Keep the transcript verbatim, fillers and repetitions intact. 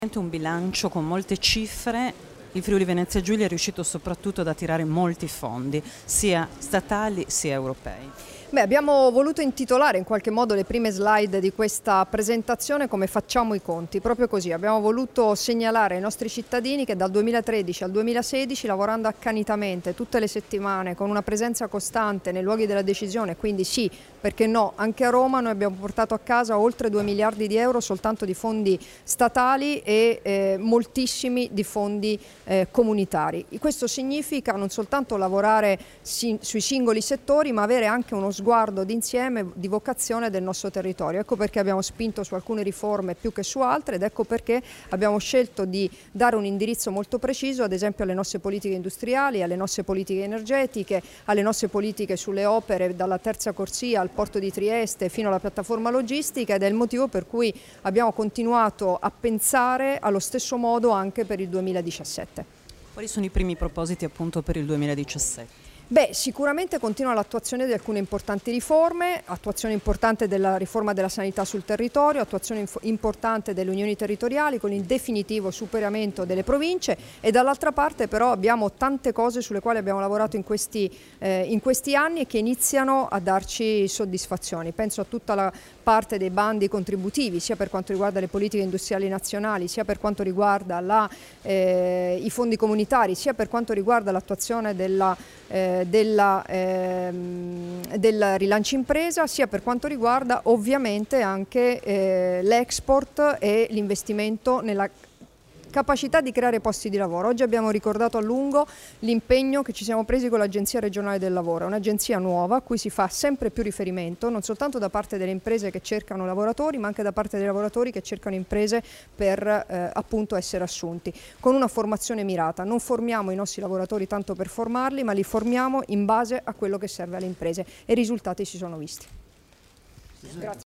Un bilancio con molte cifre. Il Friuli Venezia Giulia è riuscito soprattutto ad attirare molti fondi, sia statali sia europei. Beh, abbiamo voluto intitolare in qualche modo le prime slide di questa presentazione come facciamo i conti, proprio così. Abbiamo voluto segnalare ai nostri cittadini che dal duemilatredici al duemilasedici, lavorando accanitamente tutte le settimane, con una presenza costante nei luoghi della decisione, quindi sì, perché no, anche a Roma noi abbiamo portato a casa oltre due miliardi di euro soltanto di fondi statali e eh, moltissimi di fondi eh, comunitari. Questo significa non soltanto lavorare si, sui singoli settori, ma avere anche uno sguardo d'insieme, di vocazione del nostro territorio. Ecco perché abbiamo spinto su alcune riforme più che su altre ed ecco perché abbiamo scelto di dare un indirizzo molto preciso, ad esempio alle nostre politiche industriali, alle nostre politiche energetiche, alle nostre politiche sulle opere dalla terza corsia al porto di Trieste fino alla piattaforma logistica, ed è il motivo per cui abbiamo continuato a pensare allo stesso modo anche per il duemiladiciassette. Quali sono i primi propositi appunto per il duemiladiciassette? Beh, sicuramente continua l'attuazione di alcune importanti riforme, attuazione importante della riforma della sanità sul territorio, attuazione importante delle unioni territoriali con il definitivo superamento delle province, e dall'altra parte però abbiamo tante cose sulle quali abbiamo lavorato in questi, eh, in questi anni e che iniziano a darci soddisfazioni. Penso a tutta la parte dei bandi contributivi, sia per quanto riguarda le politiche industriali nazionali, sia per quanto riguarda la, eh, i fondi comunitari, sia per quanto riguarda l'attuazione della eh, Della, ehm, del rilancio impresa, sia per quanto riguarda ovviamente anche eh, l'export e l'investimento nella capacità di creare posti di lavoro. Oggi abbiamo ricordato a lungo l'impegno che ci siamo presi con l'Agenzia regionale del lavoro, un'agenzia nuova a cui si fa sempre più riferimento, non soltanto da parte delle imprese che cercano lavoratori, ma anche da parte dei lavoratori che cercano imprese per eh, appunto essere assunti, con una formazione mirata. Non formiamo i nostri lavoratori tanto per formarli, ma li formiamo in base a quello che serve alle imprese, e i risultati si sono visti. Grazie.